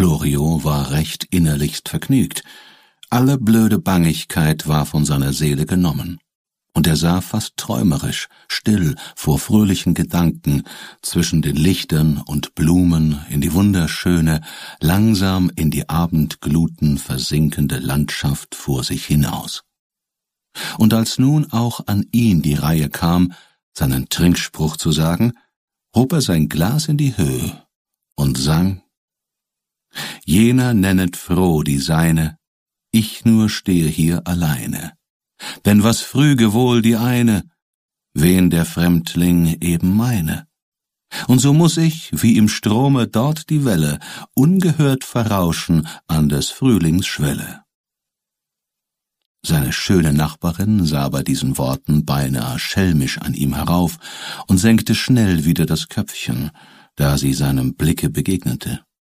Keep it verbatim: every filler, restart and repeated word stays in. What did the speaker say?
Chlorio war recht innerlichst vergnügt. Alle blöde Bangigkeit war von seiner Seele genommen, und er sah fast träumerisch, still vor fröhlichen Gedanken zwischen den Lichtern und Blumen in die wunderschöne, langsam in die Abendgluten versinkende Landschaft vor sich hinaus. Und als nun auch an ihn die Reihe kam, seinen Trinkspruch zu sagen, hob er sein Glas in die Höhe und sang: Jener nennet froh die Seine, ich nur stehe hier alleine. Denn was früge wohl die eine, wen der Fremdling eben meine. Und so muß ich, wie im Strome dort die Welle, ungehört verrauschen an des Frühlings Schwelle. Seine schöne Nachbarin sah bei diesen Worten beinahe schelmisch an ihm herauf und senkte schnell wieder das Köpfchen, da sie seinem Blicke begegnete.